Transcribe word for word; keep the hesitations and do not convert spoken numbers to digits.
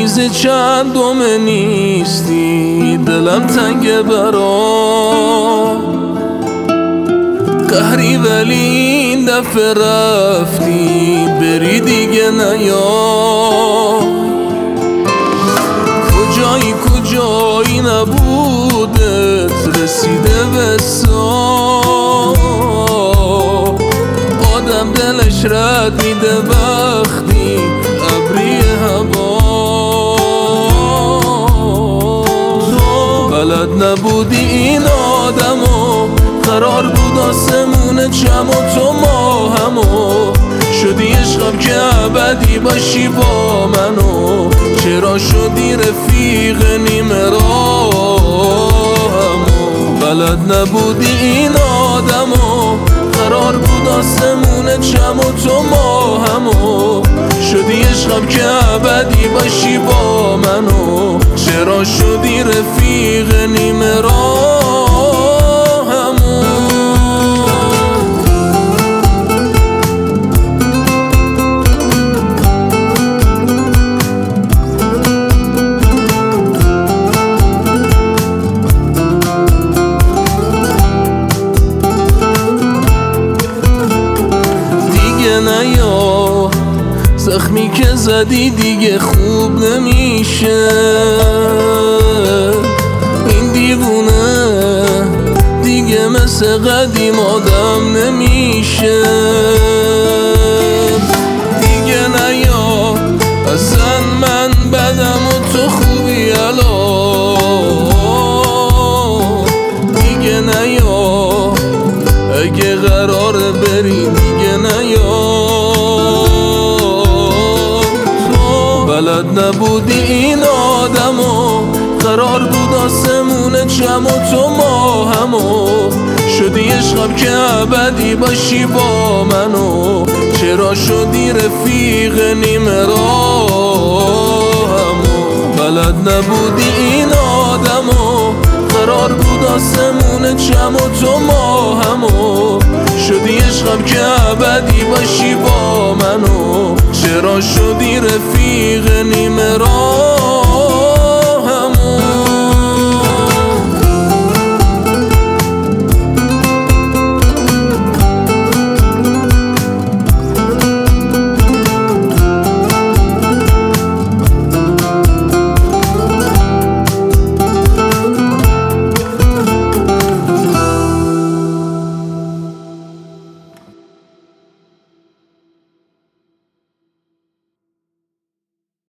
عزیز چندم نیستی، دلم تنگ برا قهری، ولی این دفعه رفتی بری دیگه نیا. کجایی کجایی نبودت رسیده به سا، آدم دلش رد میده وقتی ابری هوا. تو بلد نبودی این آدمو، قرار بود آسمون چم و تو ما همو شدی عشقم که ابدی باشی با منو. چرا شدی رفیق نیمه راهمو، بلد نبودی این آدمو، قرار بود آسمون چم و تو ما همو شدی عشقم که ابدی باشی با منو. چرا شدی رفیق نیمه راهمو. نیا زخمی که زدی دیگه خوب نمیشه، این دیوونه دیگه مثل قدیم آدم نمیشه. دیگه نیا اصلا من بدم و تو خوبی الان. دیگه نیا اگه قراره بری دیگه نیا. تو بلد نبودی این آدمو، قرار بود آسمون چم و تو ما همو شدی عشقم که ابدی باشی با منو. چرا شدی رفیق نیمه راهمو، بلد نبودی این آدمو، قرار بود آسمون چم و تو ما همو شدی عشقم که ابدی باشی با منو. چرا شدی رفیق نیمه راه